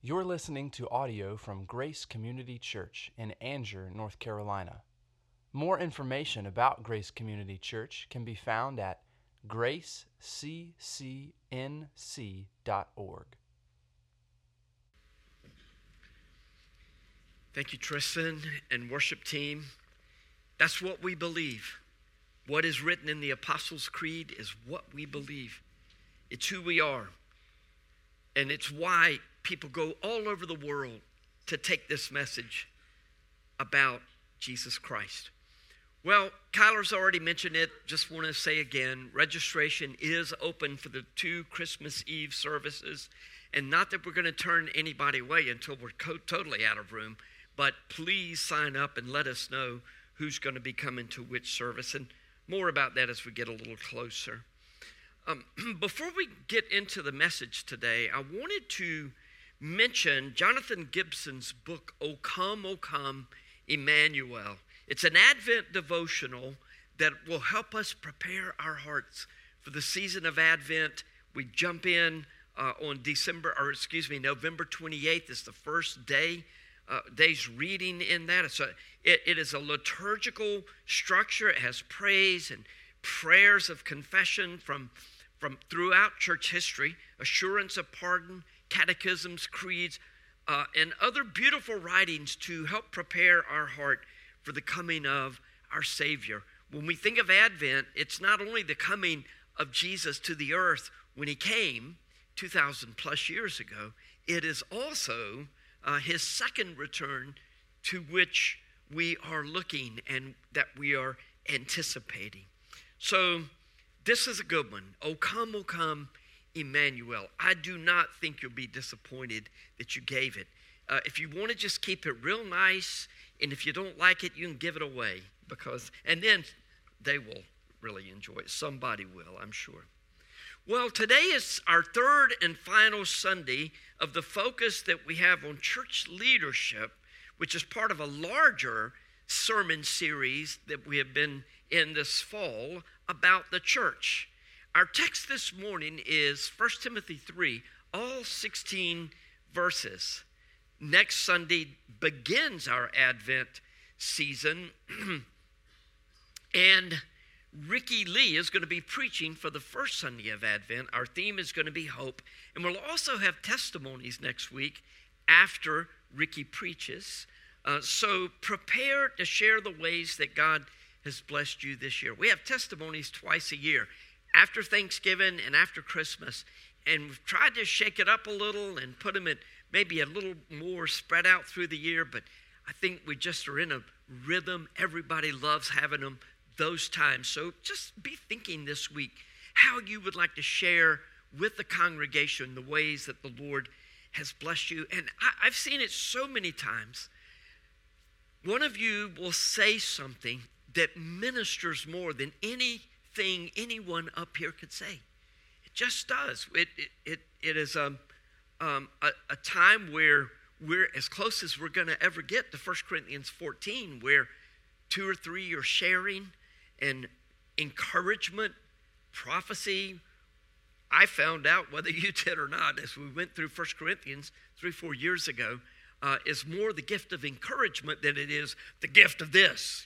You're listening to audio from Grace Community Church in Anger, North Carolina. More information about Grace Community Church can be found at graceccnc.org. Thank you, Tristan and worship team. That's what we believe. What is written in the Apostles' Creed is what we believe. It's who we are. And it's why people go all over the world to take this message about Jesus Christ. Well, Kyler's already mentioned it. Just want to say again, registration is open for the 2 Christmas Eve services. And not that we're going to turn anybody away until we're totally out of room, but please sign up and let us know who's going to be coming to which service. And more about that as we get a little closer. Before we get into the message today, I wanted to mention Jonathan Gibson's book, O Come, Emmanuel. It's an Advent devotional that will help us prepare our hearts for the season of Advent. We jump in on November 28th is the first day's reading in that. It is a liturgical structure. It has praise and prayers of confession from throughout church history, assurance of pardon, catechisms, creeds, and other beautiful writings to help prepare our heart for the coming of our Savior. When we think of Advent, it's not only the coming of Jesus to the earth when he came 2,000 plus years ago, it is also his second return to which we are looking and that we are anticipating. So this is a good one. O come, Emmanuel. I do not think you'll be disappointed that you gave it. If you want to just keep it real nice, and if you don't like it, you can give it away, and then they will really enjoy it. Somebody will, I'm sure. Well, today is our third and final Sunday of the focus that we have on church leadership, which is part of a larger sermon series that we have been in this fall about the church. Our text this morning is 1 Timothy 3, all 16 verses. Next Sunday begins our Advent season, and Ricky Lee is going to be preaching for the first Sunday of Advent. Our theme is going to be hope, and we'll also have testimonies next week after Ricky preaches. So prepare to share the ways that God has blessed you this year. We have testimonies twice a year, after Thanksgiving and after Christmas, and we've tried to shake it up a little and put them in maybe a little more spread out through the year, but I think we just are in a rhythm. Everybody loves having them those times. So just be thinking this week how you would like to share with the congregation the ways that the Lord has blessed you. And I've seen it so many times. One of you will say something that ministers more than anything anyone up here could say. It just does. It is a time where we're as close as we're going to ever get to 1 Corinthians 14, where 2 or 3 are sharing and encouragement, prophecy. I found out, whether you did or not, as we went through 1 Corinthians 3-4 years ago, is more the gift of encouragement than it is the gift of this,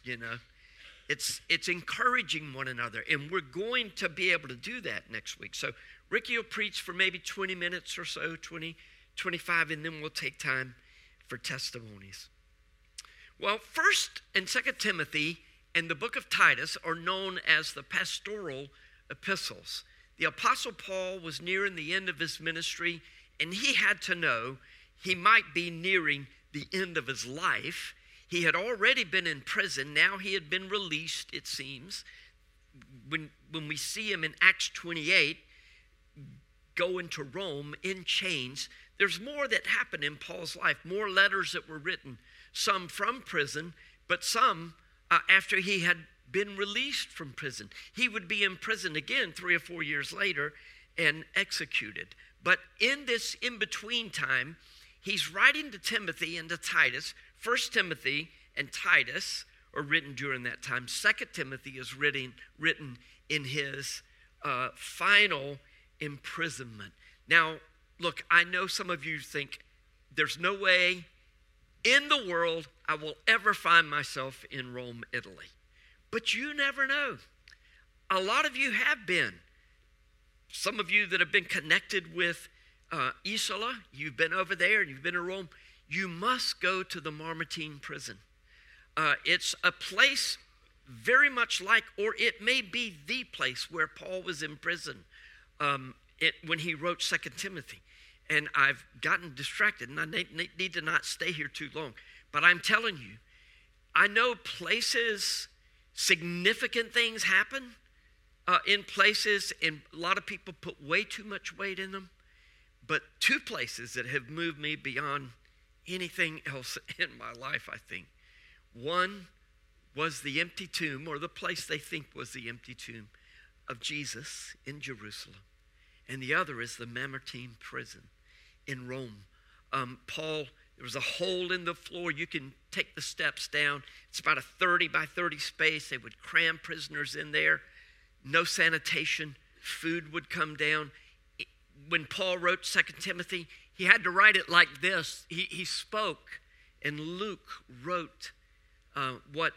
It's encouraging one another, and we're going to be able to do that next week. So Ricky will preach for maybe 20 minutes or so, 20, 25, and then we'll take time for testimonies. Well, 1st and 2nd Timothy and the book of Titus are known as the pastoral epistles. The Apostle Paul was nearing the end of his ministry, and he had to know he might be nearing the end of his life. He had already been in prison. Now he had been released, it seems. When we see him in Acts 28, going to Rome in chains, there's more that happened in Paul's life, more letters that were written, some from prison, but some after he had been released from prison. He would be in prison again 3 or 4 years later and executed. But in this in-between time, he's writing to Timothy and to Titus. 1 Timothy and Titus are written during that time. 2 Timothy is written in his final imprisonment. Now, look, I know some of you think there's no way in the world I will ever find myself in Rome, Italy. But you never know. A lot of you have been. Some of you that have been connected with Isola, you've been over there and you've been in Rome. You must go to the Mamertine prison. It's a place very much like, or it may be the place where Paul was in prison when he wrote 2 Timothy. And I've gotten distracted, and I need to not stay here too long. But I'm telling you, I know places, significant things happen in places, and a lot of people put way too much weight in them. But two places that have moved me beyond anything else in my life, I think. One was the empty tomb, or the place they think was the empty tomb of Jesus in Jerusalem. And the other is the Mamertine prison in Rome. Paul, there was a hole in the floor. You can take the steps down. It's about a 30 by 30 space. They would cram prisoners in there. No sanitation. Food would come down. When Paul wrote 2 Timothy, he had to write it like this. He spoke, and Luke wrote what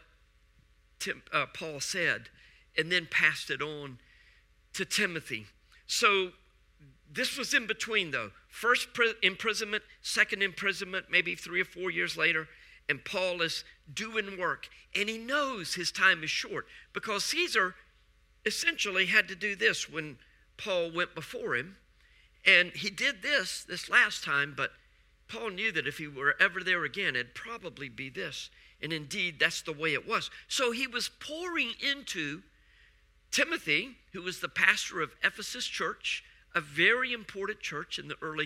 Paul said, and then passed it on to Timothy. So this was in between, though. First imprisonment, second imprisonment, maybe 3 or 4 years later, and Paul is doing work. And he knows his time is short because Caesar essentially had to do this when Paul went before him. And he did this last time, but Paul knew that if he were ever there again, it'd probably be this. And indeed, that's the way it was. So he was pouring into Timothy, who was the pastor of Ephesus Church, a very important church in the early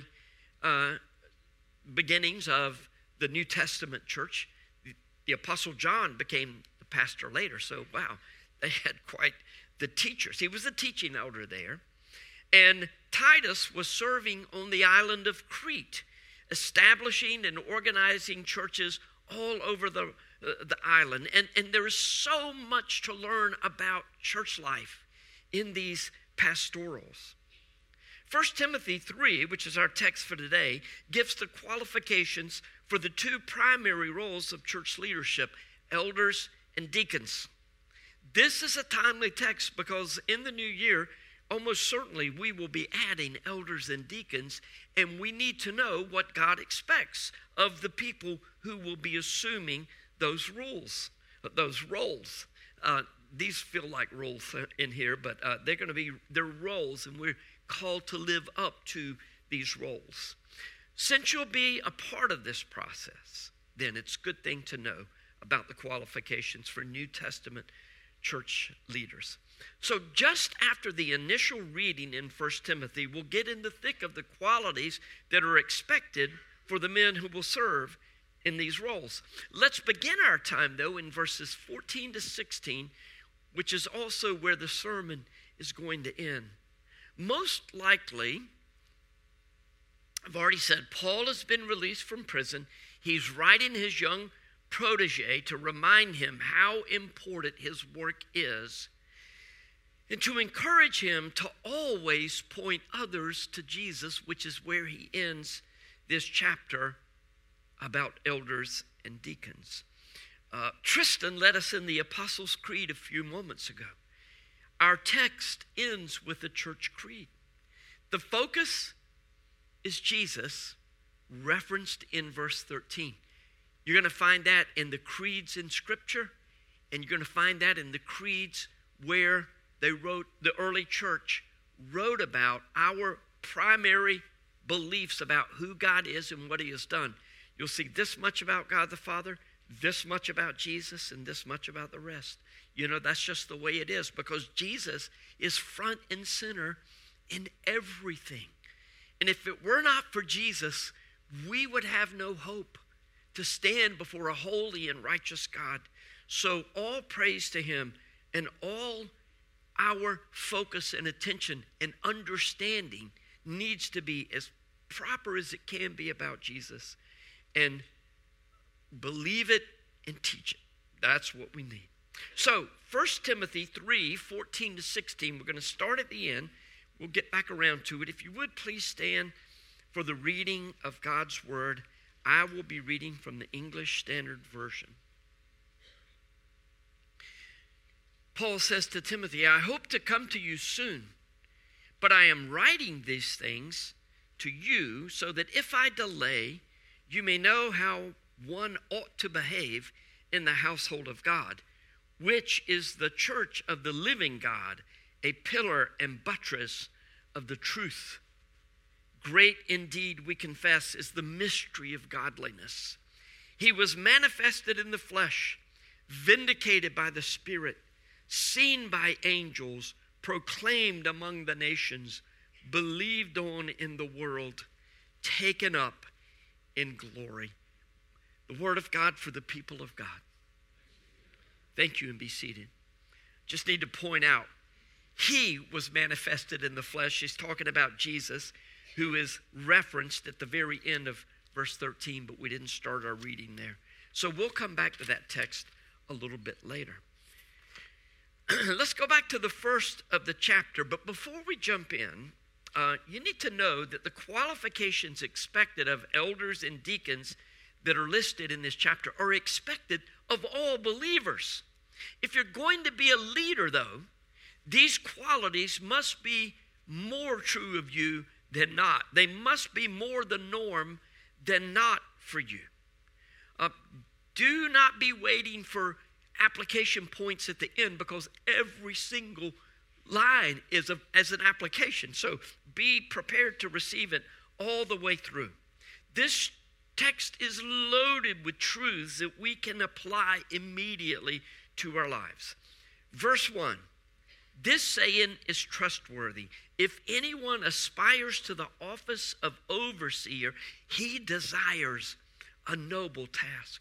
beginnings of the New Testament church. The Apostle John became the pastor later. So, wow, they had quite the teachers. He was the teaching elder there. And Titus was serving on the island of Crete, establishing and organizing churches all over the island. And there is so much to learn about church life in these pastorals. 1 Timothy 3, which is our text for today, gives the qualifications for the two primary roles of church leadership, elders and deacons. This is a timely text because in the new year, almost certainly we will be adding elders and deacons, and we need to know what God expects of the people who will be assuming those roles. These feel like roles in here, but they're roles, and we're called to live up to these roles. Since you'll be a part of this process, then it's a good thing to know about the qualifications for New Testament church leaders. So just after the initial reading in 1 Timothy, we'll get in the thick of the qualities that are expected for the men who will serve in these roles. Let's begin our time, though, in verses 14 to 16, which is also where the sermon is going to end. Most likely, I've already said, Paul has been released from prison. He's writing his young protege to remind him how important his work is and to encourage him to always point others to Jesus, which is where he ends this chapter about elders and deacons. Tristan led us in the Apostles' Creed a few moments ago. Our text ends with the church creed. The focus is Jesus, referenced in verse 13. You're going to find that in the creeds in Scripture, and you're going to find that in the creeds where the early church wrote about our primary beliefs about who God is and what he has done. You'll see this much about God the Father, this much about Jesus, and this much about the rest. You know, that's just the way it is because Jesus is front and center in everything. And if it were not for Jesus, we would have no hope to stand before a holy and righteous God. So all praise to him, and all our focus and attention and understanding needs to be as proper as it can be about Jesus. And believe it and teach it. That's what we need. So 1 Timothy 3, 14 to 16, we're going to start at the end. We'll get back around to it. If you would, please stand for the reading of God's word. I will be reading from the English Standard Version. Paul says to Timothy, I hope to come to you soon, but I am writing these things to you so that if I delay, you may know how one ought to behave in the household of God, which is the church of the living God, a pillar and buttress of the truth. Great indeed, we confess, is the mystery of godliness. He was manifested in the flesh, vindicated by the Spirit, seen by angels, proclaimed among the nations, believed on in the world, taken up in glory. The word of God for the people of God. Thank you, and be seated. Just need to point out, he was manifested in the flesh. He's talking about Jesus, who is referenced at the very end of verse 13, but we didn't start our reading there. So we'll come back to that text a little bit later. Let's go back to the first of the chapter, but before we jump in, you need to know that the qualifications expected of elders and deacons that are listed in this chapter are expected of all believers. If you're going to be a leader, though, these qualities must be more true of you than not. They must be more the norm than not for you. Do not be waiting for application points at the end, because every single line is as an application. So be prepared to receive it all the way through. This text is loaded with truths that we can apply immediately to our lives. Verse 1, this saying is trustworthy. If anyone aspires to the office of overseer, he desires a noble task.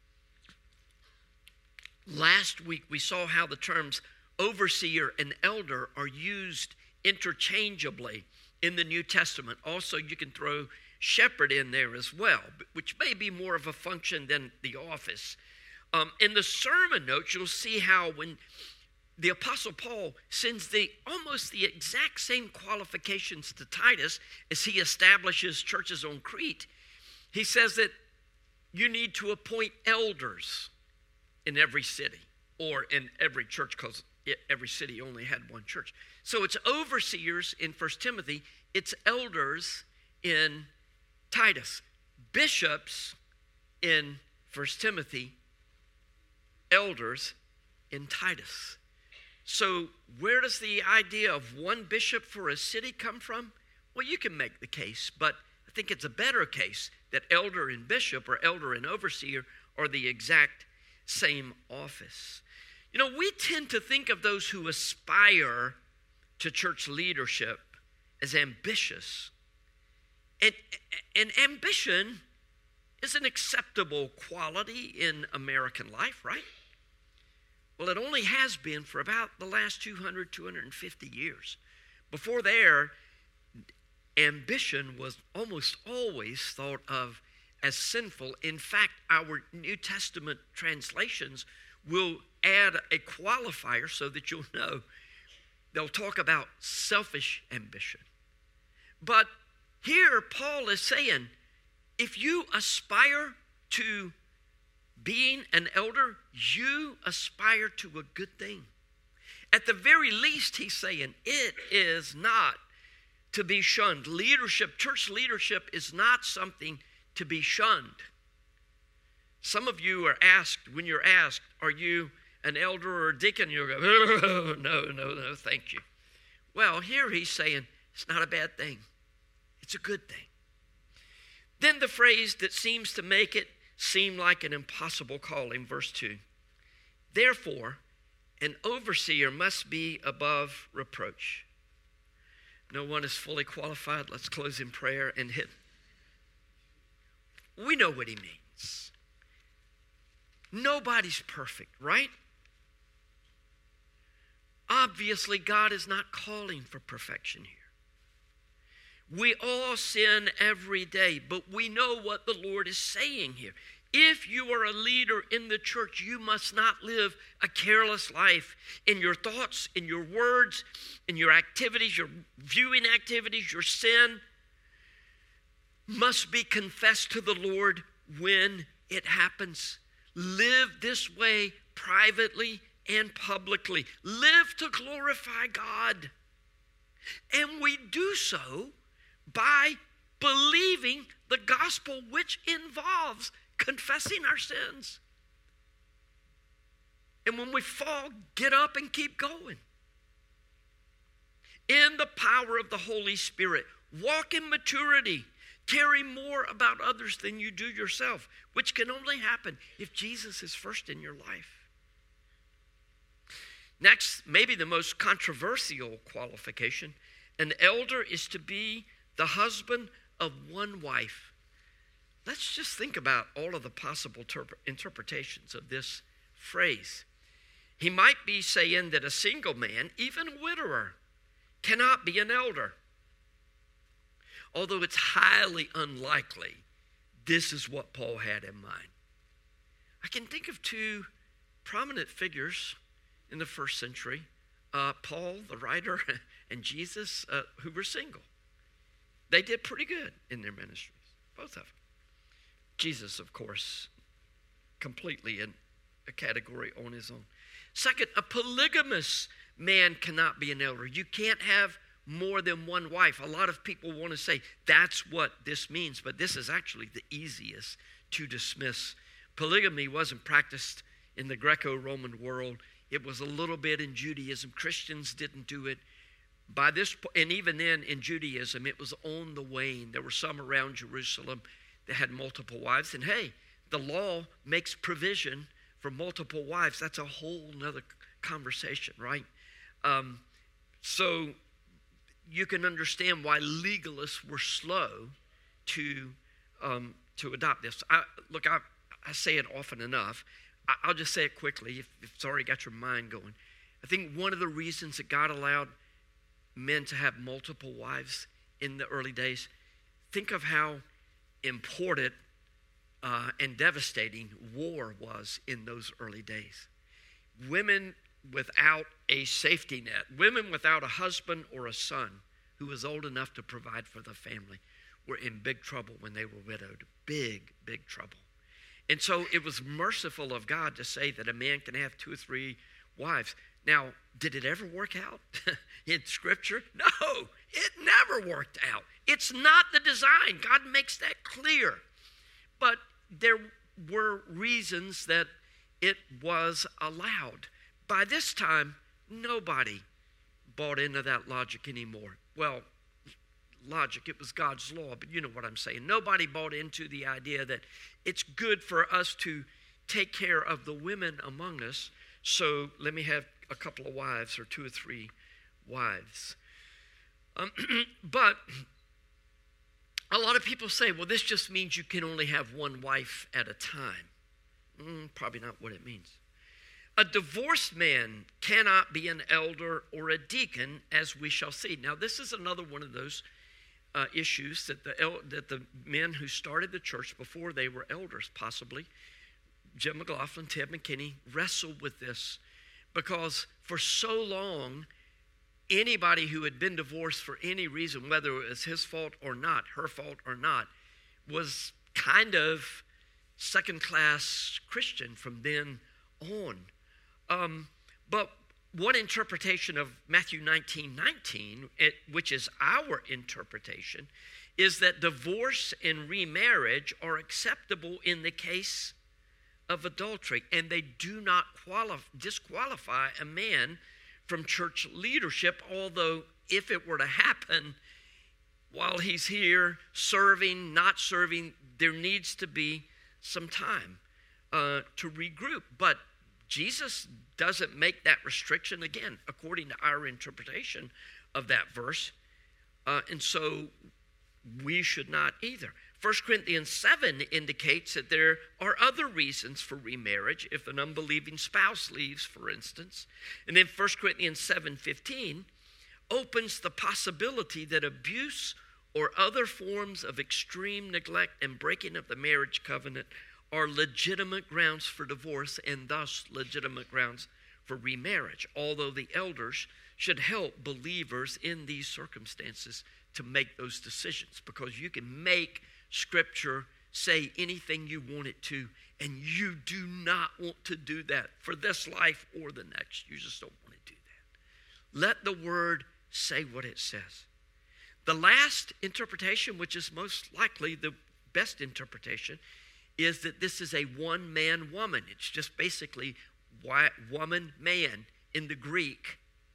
Last week, we saw how the terms overseer and elder are used interchangeably in the New Testament. Also, you can throw shepherd in there as well, which may be more of a function than the office. In the sermon notes, you'll see how when the Apostle Paul sends almost the exact same qualifications to Titus as he establishes churches on Crete, he says that you need to appoint elders in every city, or in every church, because every city only had one church. So it's overseers in 1 Timothy, it's elders in Titus, bishops in 1 Timothy, elders in Titus. So where does the idea of one bishop for a city come from? Well, you can make the case, but I think it's a better case that elder and bishop or elder and overseer are the exact same office. You know, we tend to think of those who aspire to church leadership as ambitious. And ambition is an acceptable quality in American life, right? Well, it only has been for about the last 250 years. Before there, ambition was almost always thought of as sinful. In fact, our New Testament translations will add a qualifier so that you'll know. They'll talk about selfish ambition. But here Paul is saying, if you aspire to being an elder, you aspire to a good thing. At the very least, he's saying, it is not to be shunned. Leadership, church leadership is not something to be shunned. Some of you are asked, when you're asked, are you an elder or a deacon? You'll go, oh, no, thank you. Well, here he's saying, it's not a bad thing. It's a good thing. Then the phrase that seems to make it seem like an impossible calling, verse 2. Therefore, an overseer must be above reproach. No one is fully qualified. Let's close in prayer and hit. We know what he means. Nobody's perfect, right? Obviously, God is not calling for perfection here. We all sin every day, but we know what the Lord is saying here. If you are a leader in the church, you must not live a careless life in your thoughts, in your words, in your activities, your viewing activities, your sin. must be confessed to the Lord when it happens. Live this way privately and publicly. Live to glorify God. And we do so by believing the gospel, which involves confessing our sins. And when we fall, get up and keep going. In the power of the Holy Spirit, walk in maturity. Carry more about others than you do yourself, which can only happen if Jesus is first in your life. Next, maybe the most controversial qualification, an elder is to be the husband of one wife. Let's just think about all of the possible interpretations of this phrase. He might be saying that a single man, even a widower, cannot be an elder. Although it's highly unlikely, this is what Paul had in mind. I can think of two prominent figures in the first century, Paul, the writer, and Jesus, who were single. They did pretty good in their ministries, both of them. Jesus, of course, completely in a category on his own. Second, a polygamous man cannot be an elder. You can't have more than one wife. A lot of people want to say that's what this means, but this is actually the easiest to dismiss. Polygamy wasn't practiced in the Greco-Roman world. It was a little bit in Judaism. Christians didn't do it. By this point, and even then in Judaism, it was on the wane. There were some around Jerusalem that had multiple wives. And hey, the law makes provision for multiple wives. That's a whole nother conversation, right? So you can understand why legalists were slow to adopt this. I say it often enough. I'll just say it quickly if it's already got your mind going. I think one of the reasons that God allowed men to have multiple wives in the early days, think of how important and devastating war was in those early days. Women without a safety net, women without a husband or a son who was old enough to provide for the family were in big trouble when they were widowed. Big, big trouble. And so it was merciful of God to say that a man can have 2 or 3 wives. Now, did it ever work out in Scripture? No, it never worked out. It's not the design. God makes that clear. But there were reasons that it was allowed. By this time, nobody bought into that logic anymore. Well, logic, it was God's law, but you know what I'm saying. Nobody bought into the idea that it's good for us to take care of the women among us, so let me have a couple of wives or 2 or 3 wives. But a lot of people say, well, this just means you can only have one wife at a time. Probably not what it means. A divorced man cannot be an elder or a deacon, as we shall see. Now, this is another one of those issues that the men who started the church before they were elders, possibly, Jim McLaughlin, Ted McKinney, wrestled with this because for so long, anybody who had been divorced for any reason, whether it was his fault or not, her fault or not, was kind of second-class Christian from then on. But one interpretation of Matthew 19:19, which is our interpretation, is that divorce and remarriage are acceptable in the case of adultery, and they do not disqualify a man from church leadership, although if it were to happen while he's here serving, not serving, there needs to be some time to regroup. But Jesus doesn't make that restriction, again, according to our interpretation of that verse. And so we should not either. 1 Corinthians 7 indicates that there are other reasons for remarriage if an unbelieving spouse leaves, for instance. And then 1 Corinthians 7:15 opens the possibility that abuse or other forms of extreme neglect and breaking of the marriage covenant are legitimate grounds for divorce and thus legitimate grounds for remarriage, although the elders should help believers in these circumstances to make those decisions, because you can make Scripture say anything you want it to, and you do not want to do that for this life or the next. You just don't want to do that. Let the Word say what it says. The last interpretation, which is most likely the best interpretation, is that this is a one-man woman. It's just basically woman, man in the Greek.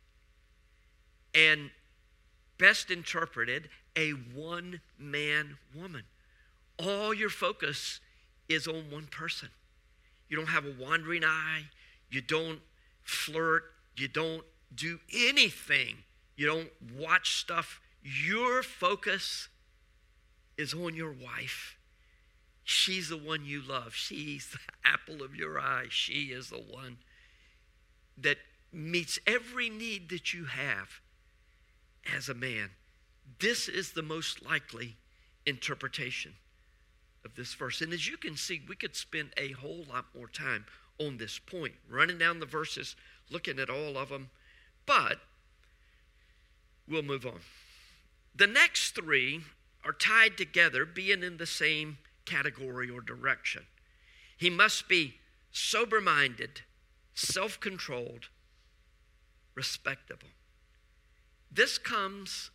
And best interpreted, a one-man woman. All your focus is on one person. You don't have a wandering eye. You don't flirt. You don't do anything. You don't watch stuff. Your focus is on your wife. She's the one you love. She's the apple of your eye. She is the one that meets every need that you have as a man. This is the most likely interpretation of this verse. And as you can see, we could spend a whole lot more time on this point, running down the verses, looking at all of them, but we'll move on. The next three are tied together, being in the same category or direction. He must be sober-minded, self-controlled, respectable. This covers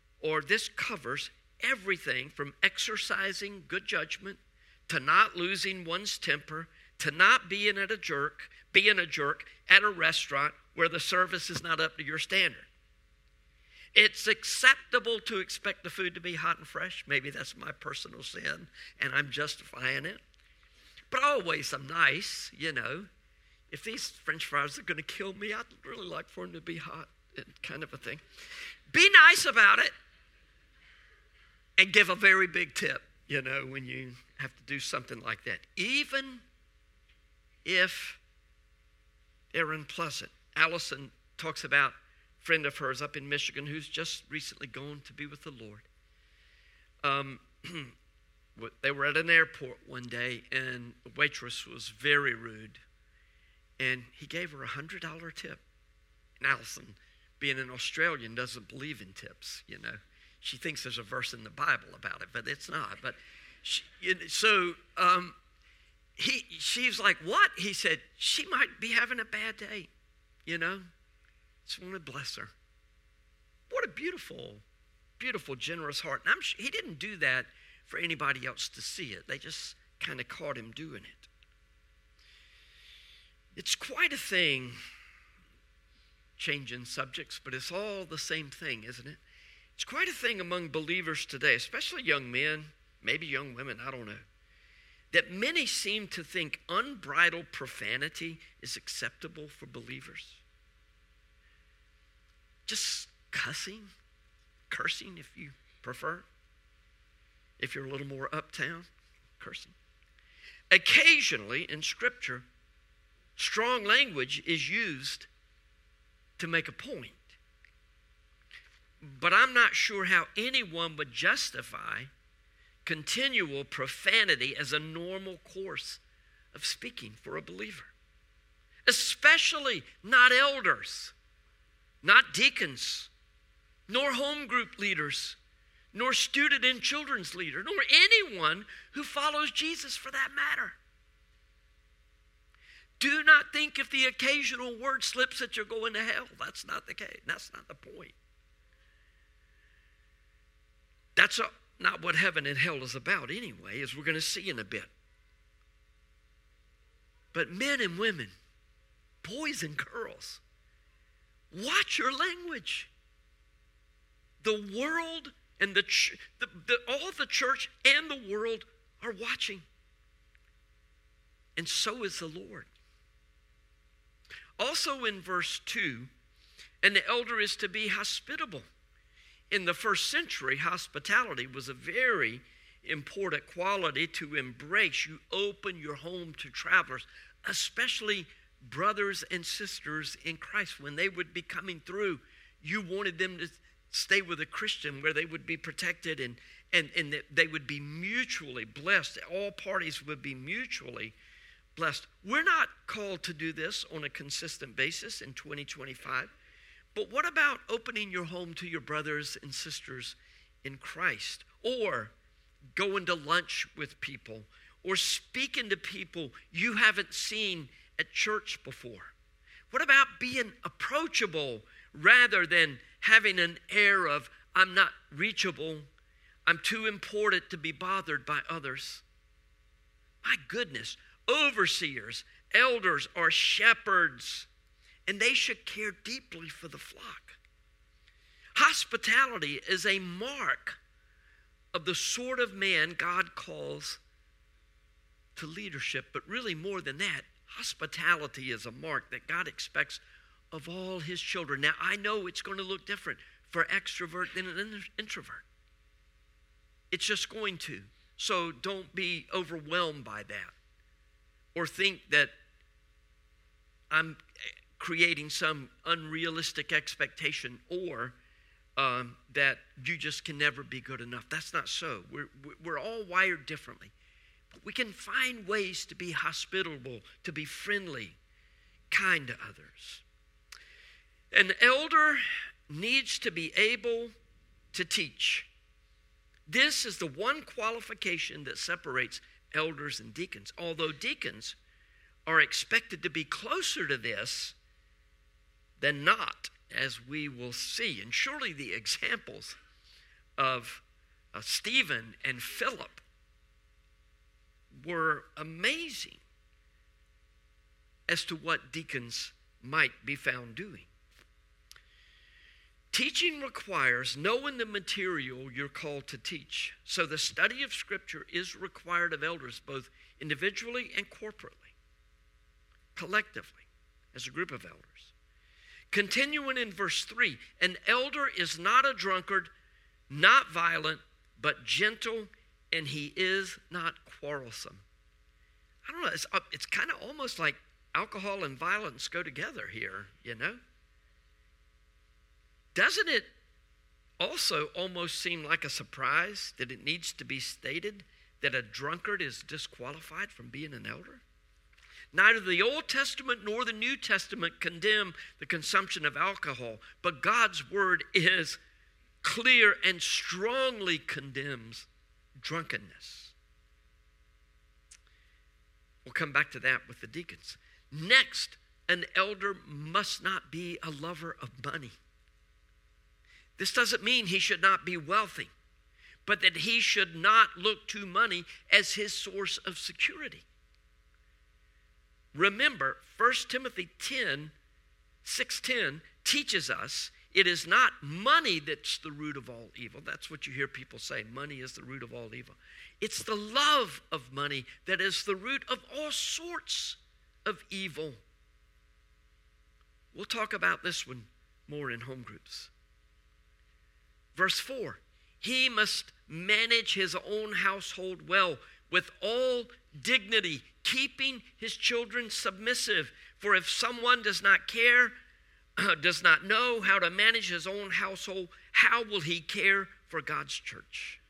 everything from exercising good judgment to not losing one's temper to not being a jerk at a restaurant where the service is not up to your standard. It's acceptable to expect the food to be hot and fresh. Maybe that's my personal sin, and I'm justifying it. But always I'm nice, you know. If these French fries are going to kill me, I'd really like for them to be hot, kind of a thing. Be nice about it and give a very big tip, you know, when you have to do something like that. Even if they're unpleasant. Allison talks about a friend of hers up in Michigan who's just recently gone to be with the Lord. They were at an airport one day, and the waitress was very rude. And he gave her a $100 tip. And Allison, being an Australian, doesn't believe in tips, you know. She thinks there's a verse in the Bible about it, but it's not. But she's like, what? He said, she might be having a bad day, you know. Just want to bless her. What a beautiful, beautiful, generous heart. And he didn't do that for anybody else to see it. They just kind of caught him doing it. It's quite a thing, changing subjects, but it's all the same thing, isn't it? It's quite a thing among believers today, especially young men, maybe young women, I don't know, that many seem to think unbridled profanity is acceptable for believers. Just cursing if you prefer. If you're a little more uptown, cursing. Occasionally in Scripture, strong language is used to make a point. But I'm not sure how anyone would justify continual profanity as a normal course of speaking for a believer. Especially not elders, not deacons, nor home group leaders, nor student and children's leader, nor anyone who follows Jesus for that matter. Do not think if the occasional word slips that you're going to hell. That's not the case. That's not the point. That's not what heaven and hell is about anyway, as we're going to see in a bit. But men and women, boys and girls, watch your language. The world and all the church and the world are watching. And so is the Lord. Also in verse 2, and the elder is to be hospitable. In the first century, hospitality was a very important quality to embrace. You open your home to travelers, especially brothers and sisters in Christ. When they would be coming through, you wanted them to stay with a Christian where they would be protected and they would be mutually blessed. All parties would be mutually blessed. We're not called to do this on a consistent basis in 2025. But what about opening your home to your brothers and sisters in Christ? Or going to lunch with people or speaking to people you haven't seen at church before? What about being approachable rather than having an air of, I'm not reachable, I'm too important to be bothered by others? My goodness, overseers, elders are shepherds, and they should care deeply for the flock. Hospitality is a mark of the sort of man God calls to leadership, but really more than that, hospitality is a mark that God expects of all his children. Now, I know it's going to look different for extrovert than an introvert. It's just going to. So don't be overwhelmed by that or think that I'm creating some unrealistic expectation or that you just can never be good enough. That's not so. We're all wired differently. But we can find ways to be hospitable, to be friendly, kind to others. An elder needs to be able to teach. This is the one qualification that separates elders and deacons, although deacons are expected to be closer to this than not, as we will see. And surely the examples of Stephen and Philip were amazing as to what deacons might be found doing. Teaching requires knowing the material you're called to teach. So the study of Scripture is required of elders, both individually and corporately, collectively, as a group of elders. Continuing in verse 3, an elder is not a drunkard, not violent, but gentle, and he is not quarrelsome. I don't know, it's kind of almost like alcohol and violence go together here, you know? Doesn't it also almost seem like a surprise that it needs to be stated that a drunkard is disqualified from being an elder? Neither the Old Testament nor the New Testament condemn the consumption of alcohol, but God's word is clear and strongly condemns drunkenness. We'll come back to that with the deacons. Next, an elder must not be a lover of money. This doesn't mean he should not be wealthy, but that he should not look to money as his source of security. Remember, 1 Timothy 6:10 teaches us it is not money that's the root of all evil. That's what you hear people say, money is the root of all evil. It's the love of money that is the root of all sorts of evil. We'll talk about this one more in home groups. Verse 4, he must manage his own household well with all dignity, keeping his children submissive. For if someone does not care, does not know how to manage his own household, how will he care for God's church?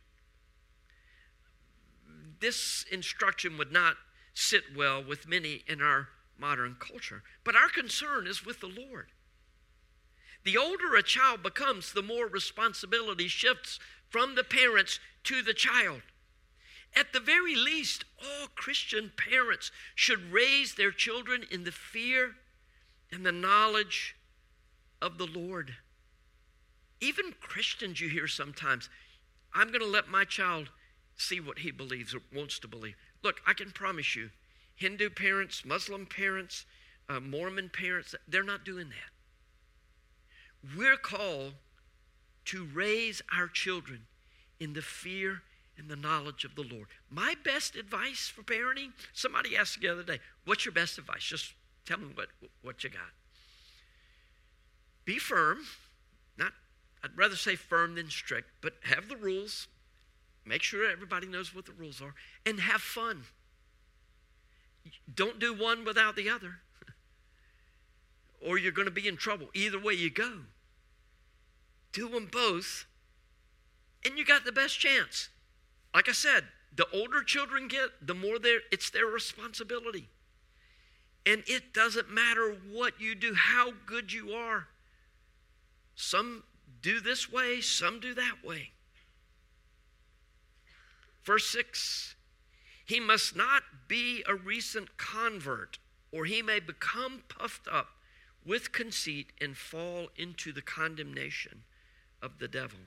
This instruction would not sit well with many in our modern culture, but our concern is with the Lord. The older a child becomes, the more responsibility shifts from the parents to the child. At the very least, all Christian parents should raise their children in the fear and the knowledge of the Lord. Even Christians you hear sometimes, I'm going to let my child see what he believes or wants to believe. Look, I can promise you, Hindu parents, Muslim parents, Mormon parents, they're not doing that. We're called to raise our children in the fear and the knowledge of the Lord. My best advice for parenting, somebody asked the other day, what's your best advice? Just tell me what you got. Be firm. I'd rather say firm than strict, but have the rules. Make sure everybody knows what the rules are. And have fun. Don't do one without the other. Or you're going to be in trouble. Either way you go. Do them both, and you got the best chance. Like I said, the older children get, the more it's their responsibility. And it doesn't matter what you do, how good you are. Some do this way, some do that way. Verse 6, he must not be a recent convert, or he may become puffed up with conceit and fall into the condemnation of the devil.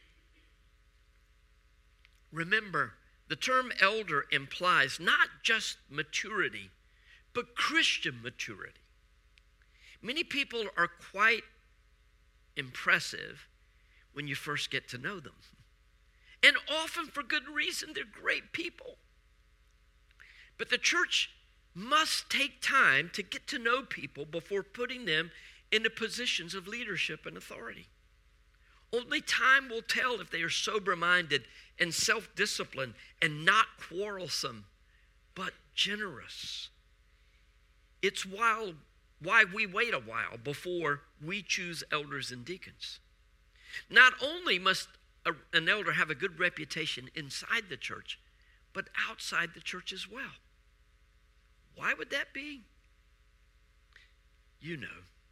Remember, the term elder implies not just maturity, but Christian maturity. Many people are quite impressive when you first get to know them. And often for good reason, they're great people. But the church must take time to get to know people before putting them into positions of leadership and authority. Only time will tell if they are sober-minded and self-disciplined and not quarrelsome, but generous. It's why we wait a while before we choose elders and deacons. Not only must an elder have a good reputation inside the church, but outside the church as well. Why would that be? You know.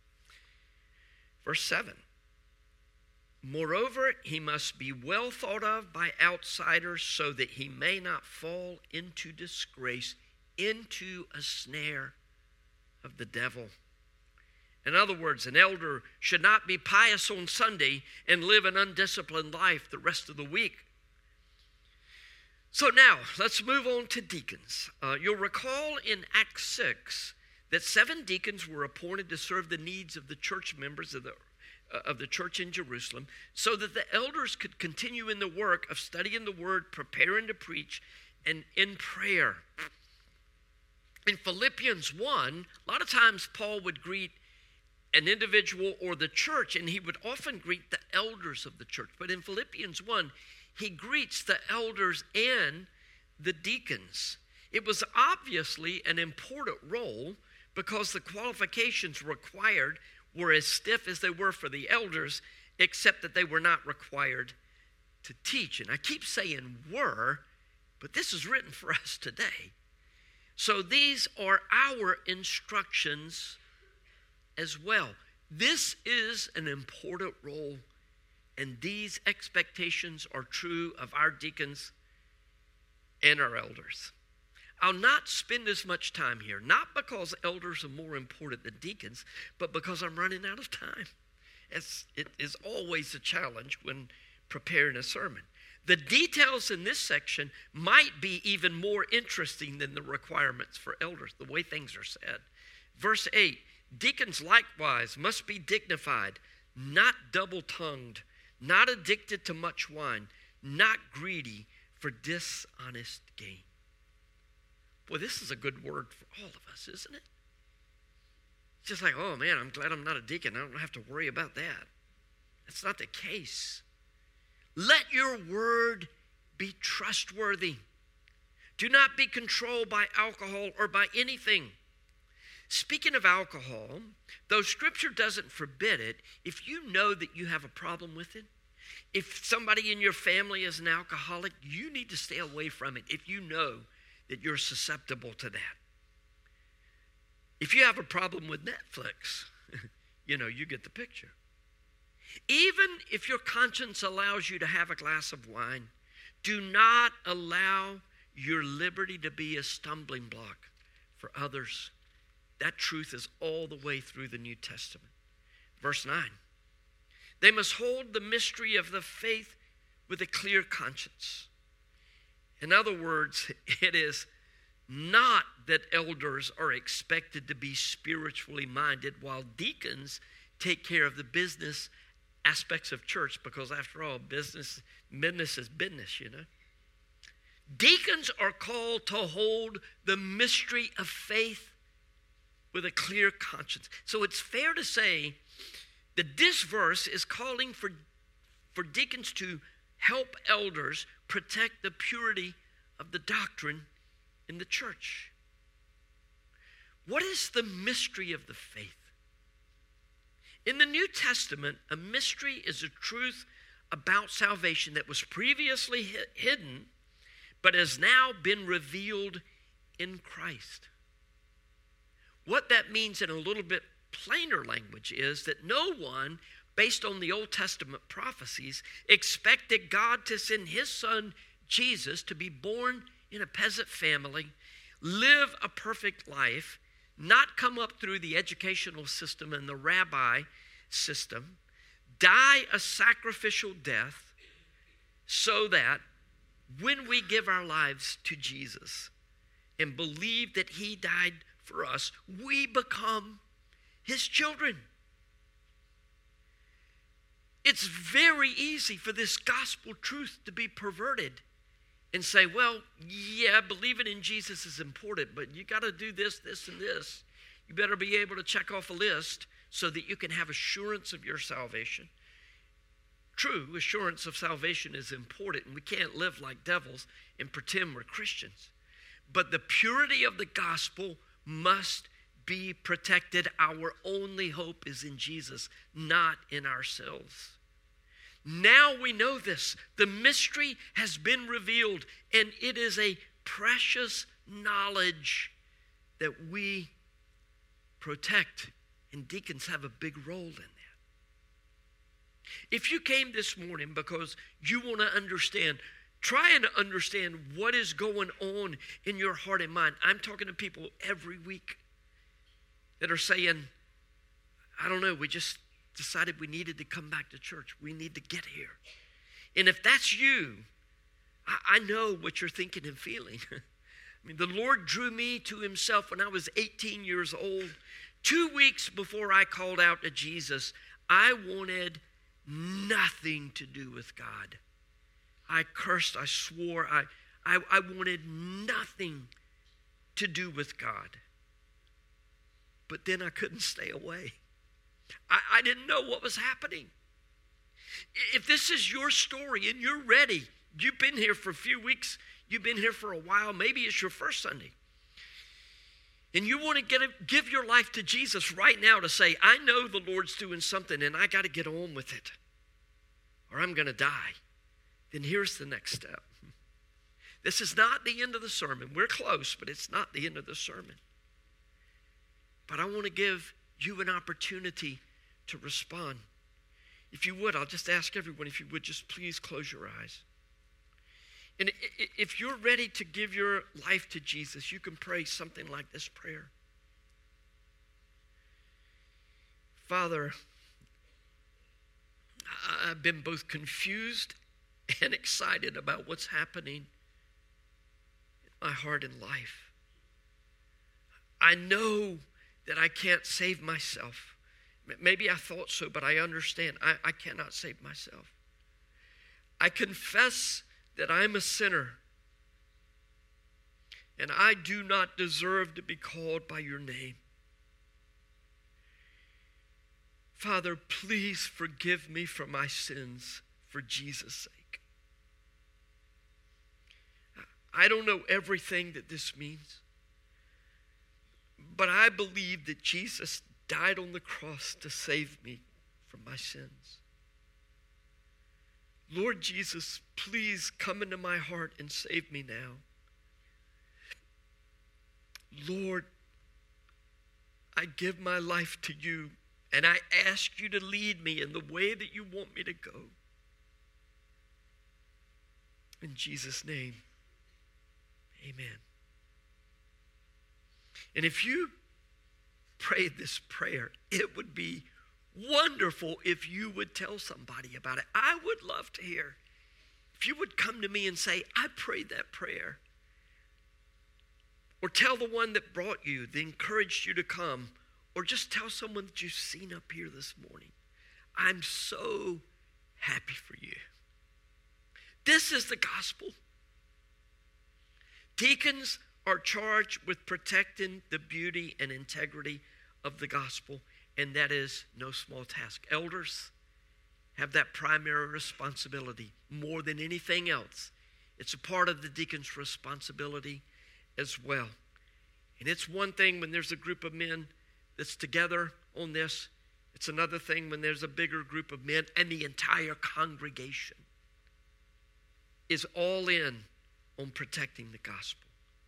Verse 7. Moreover, he must be well thought of by outsiders so that he may not fall into disgrace, into a snare of the devil. In other words, an elder should not be pious on Sunday and live an undisciplined life the rest of the week. So now, let's move on to deacons. You'll recall in Acts 6 that 7 deacons were appointed to serve the needs of the church members of the church in Jerusalem, so that the elders could continue in the work of studying the word, preparing to preach, and in prayer. In Philippians 1, a lot of times Paul would greet an individual or the church, and he would often greet the elders of the church. But in Philippians 1, he greets the elders and the deacons. It was obviously an important role because the qualifications required were as stiff as they were for the elders, except that they were not required to teach. And I keep saying were, but this is written for us today. So these are our instructions as well. This is an important role, and these expectations are true of our deacons and our elders. I'll not spend as much time here, not because elders are more important than deacons, but because I'm running out of time. It is always a challenge when preparing a sermon. The details in this section might be even more interesting than the requirements for elders, the way things are said. Verse 8, deacons likewise must be dignified, not double-tongued, not addicted to much wine, not greedy for dishonest gain. Boy, this is a good word for all of us, isn't it? It's just like, oh man, I'm glad I'm not a deacon. I don't have to worry about that. That's not the case. Let your word be trustworthy. Do not be controlled by alcohol or by anything. Speaking of alcohol, though Scripture doesn't forbid it, if you know that you have a problem with it, if somebody in your family is an alcoholic, you need to stay away from it if you know that you're susceptible to that. If you have a problem with Netflix, you get the picture. Even if your conscience allows you to have a glass of wine, do not allow your liberty to be a stumbling block for others. That truth is all the way through the New Testament. Verse 9, they must hold the mystery of the faith with a clear conscience. In other words, it is not that elders are expected to be spiritually minded while deacons take care of the business aspects of church, because after all, business is business, Deacons are called to hold the mystery of faith with a clear conscience. So it's fair to say that this verse is calling for deacons to help elders protect the purity of the doctrine in the church. What is the mystery of the faith? In the New Testament, a mystery is a truth about salvation that was previously hidden, but has now been revealed in Christ. What that means in a little bit plainer language is that no one, based on the Old Testament prophecies, expected God to send his son Jesus to be born in a peasant family, live a perfect life, not come up through the educational system and the rabbi system, die a sacrificial death, so that when we give our lives to Jesus and believe that he died for us, we become his children. It's very easy for this gospel truth to be perverted and say, well, yeah, believing in Jesus is important, but you got to do this, this, and this. You better be able to check off a list so that you can have assurance of your salvation. True, assurance of salvation is important, and we can't live like devils and pretend we're Christians. But the purity of the gospel must be protected. Our only hope is in Jesus, not in ourselves. Now we know this. The mystery has been revealed, and it is a precious knowledge that we protect, and deacons have a big role in that. If you came this morning because you want to understand, try and understand what is going on in your heart and mind. I'm talking to people every week that are saying, I don't know, we just decided we needed to come back to church. We need to get here. And if that's you, I know what you're thinking and feeling. I mean, the Lord drew me to himself when I was 18 years old. 2 weeks before I called out to Jesus, I wanted nothing to do with God. I cursed, I swore, I wanted nothing to do with God. But then I couldn't stay away. I didn't know what was happening. If this is your story and you're ready, you've been here for a few weeks, you've been here for a while, maybe it's your first Sunday, and you want to give your life to Jesus right now to say, I know the Lord's doing something and I got to get on with it, or I'm going to die, then here's the next step. This is not the end of the sermon. We're close, but it's not the end of the sermon. But I want to give you an opportunity to respond. If you would, I'll just ask everyone, if you would just please close your eyes. And if you're ready to give your life to Jesus, you can pray something like this prayer. Father, I've been both confused and excited about what's happening in my heart and life. I know that I can't save myself. Maybe I thought so, but I understand. I cannot save myself. I confess that I'm a sinner, and I do not deserve to be called by your name. Father, please forgive me for my sins for Jesus' sake. I don't know everything that this means, but I believe that Jesus died on the cross to save me from my sins. Lord Jesus, please come into my heart and save me now. Lord, I give my life to you, and I ask you to lead me in the way that you want me to go. In Jesus' name, amen. And if you prayed this prayer, it would be wonderful if you would tell somebody about it. I would love to hear. If you would come to me and say, I prayed that prayer. Or tell the one that brought you, that encouraged you to come. Or just tell someone that you've seen up here this morning. I'm so happy for you. This is the gospel. Deacons are charged with protecting the beauty and integrity of the gospel, and that is no small task. Elders have that primary responsibility more than anything else. It's a part of the deacon's responsibility as well. And it's one thing when there's a group of men that's together on this. It's another thing when there's a bigger group of men and the entire congregation is all in on protecting the gospel.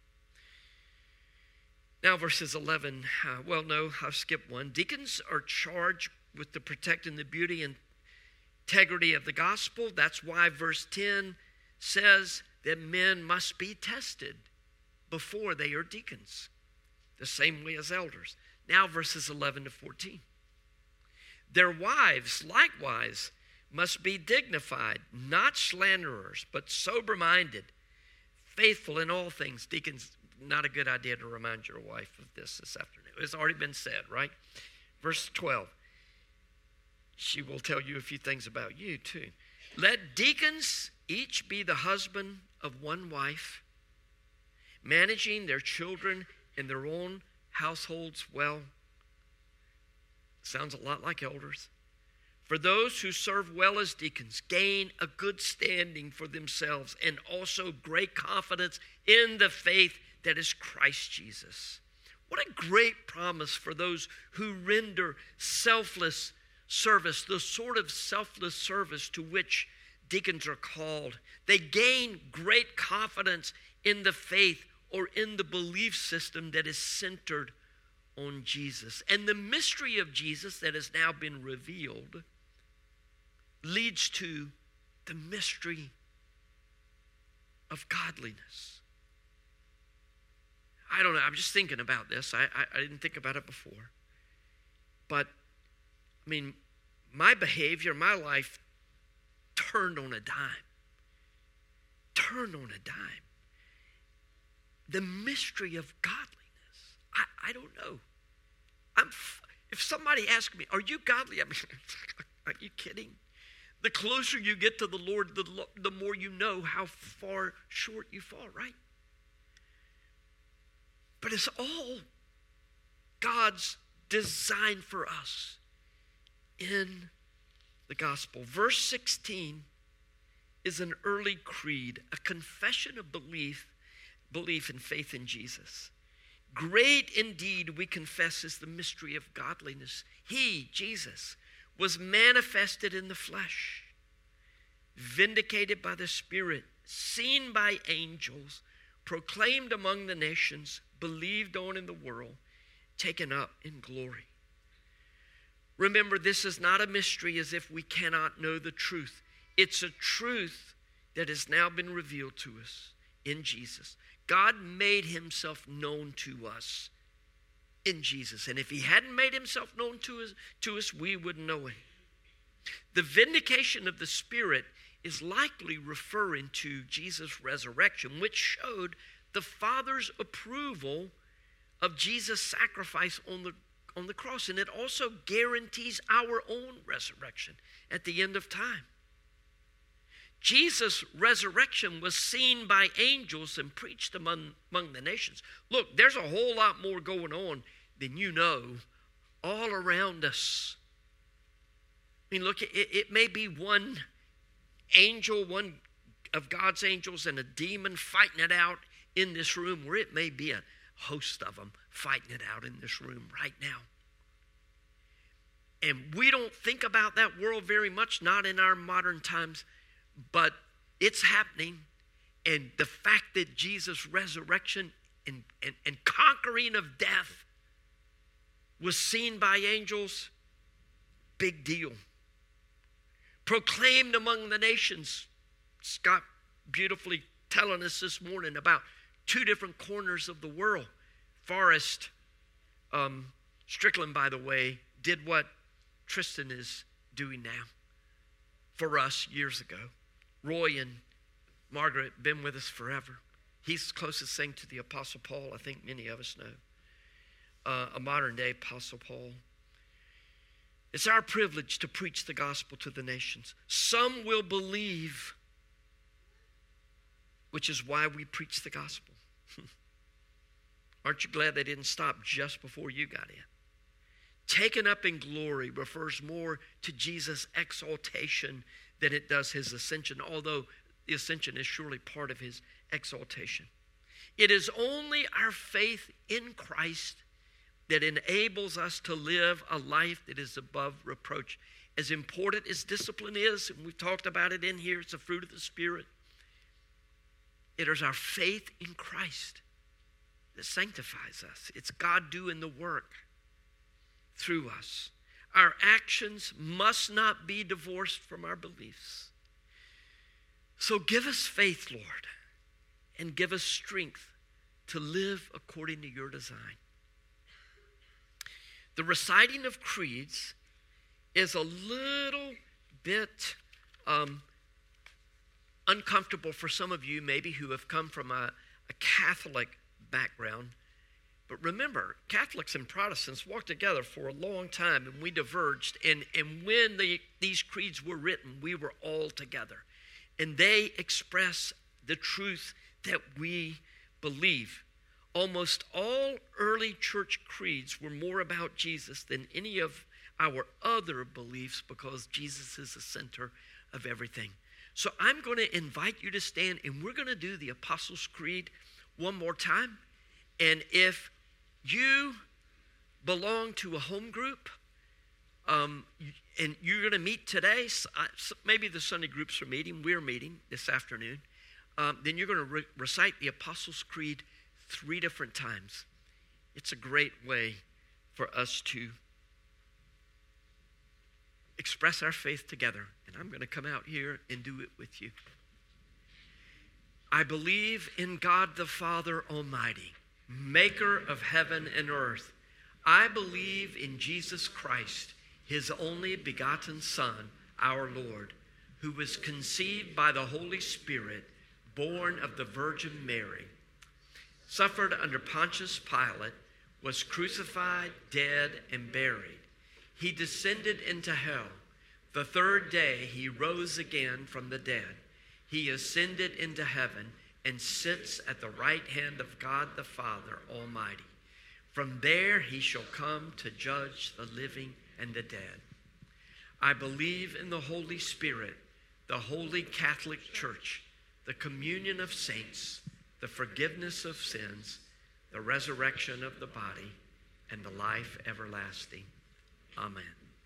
Now, verses 11, I'll skip one. Deacons are charged with the protecting the beauty and integrity of the gospel. That's why verse 10 says that men must be tested before they are deacons, the same way as elders. Now verses 11 to 14. Their wives likewise must be dignified, not slanderers, but sober-minded, faithful in all things. Deacons, not a good idea to remind your wife of this afternoon. It's already been said, right? Verse 12. She will tell you a few things about you too. Let deacons each be the husband of one wife, managing their children and their own households well. Sounds a lot like elders. For those who serve well as deacons gain a good standing for themselves and also great confidence in the faith that is Christ Jesus. What a great promise for those who render selfless service, the sort of selfless service to which deacons are called. They gain great confidence in the faith or in the belief system that is centered on Jesus. And the mystery of Jesus that has now been revealed leads to the mystery of godliness. I don't know, I'm just thinking about this. I didn't think about it before. But, I mean, my behavior, my life turned on a dime. Turned on a dime. The mystery of godliness. I don't know. If somebody asks me, are you godly? I mean, are you kidding? The closer you get to the Lord, the more you know how far short you fall, right? But it's all God's design for us in the gospel. Verse 16 is an early creed, a confession of belief and faith in Jesus. Great indeed, we confess, is the mystery of godliness. He, Jesus, was manifested in the flesh, vindicated by the Spirit, seen by angels, proclaimed among the nations, believed on in the world, taken up in glory. Remember, this is not a mystery as if we cannot know the truth. It's a truth that has now been revealed to us in Jesus. God made himself known to us in Jesus. And if he hadn't made himself known to us, we wouldn't know him. The vindication of the Spirit is likely referring to Jesus' resurrection, which showed the Father's approval of Jesus' sacrifice on the cross. And it also guarantees our own resurrection at the end of time. Jesus' resurrection was seen by angels and preached among the nations. Look, there's a whole lot more going on than you know all around us. I mean, look, it may be one angel, one of God's angels and a demon fighting it out in this room, or it may be a host of them fighting it out in this room right now. And we don't think about that world very much, not in our modern times, but it's happening. And the fact that Jesus' resurrection and conquering of death was seen by angels, big deal. Proclaimed among the nations. Scott beautifully telling us this morning about two different corners of the world. Forrest Strickland, by the way, did what Tristan is doing now for us years ago. Roy and Margaret been with us forever. He's closest thing to the Apostle Paul, I think many of us know. A modern day Apostle Paul. It's our privilege to preach the gospel to the nations. Some will believe, which is why we preach the gospel. Aren't you glad they didn't stop just before you got in? Taken up in glory refers more to Jesus' exaltation than it does his ascension, although the ascension is surely part of his exaltation. It is only our faith in Christ that enables us to live a life that is above reproach. As important as discipline is, and we've talked about it in here, it's a fruit of the Spirit. It is our faith in Christ that sanctifies us. It's God doing the work through us. Our actions must not be divorced from our beliefs. So give us faith, Lord. and give us strength to live according to your design. The reciting of creeds is a little bit uncomfortable for some of you maybe who have come from a Catholic background. But remember, Catholics and Protestants walked together for a long time, and we diverged. And when these creeds were written, we were all together. And they express the truth that we believe. Almost all early church creeds were more about Jesus than any of our other beliefs, because Jesus is the center of everything. So I'm going to invite you to stand, and we're going to do the Apostles' Creed one more time. And if you belong to a home group, and you're going to meet today, maybe the Sunday groups are meeting, we're meeting this afternoon, then you're going to recite the Apostles' Creed 3 different times. It's a great way for us to express our faith together. And I'm going to come out here and do it with you. I believe in God the Father Almighty, maker of heaven and earth. I believe in Jesus Christ, his only begotten Son, our Lord, who was conceived by the Holy Spirit, born of the Virgin Mary, suffered under Pontius Pilate, was crucified, dead, and buried. He descended into hell. The third day he rose again from the dead. He ascended into heaven and sits at the right hand of God the Father Almighty. From there he shall come to judge the living and the dead. I believe in the Holy Spirit, the Holy Catholic Church, the communion of saints, the forgiveness of sins, the resurrection of the body, and the life everlasting. Amen.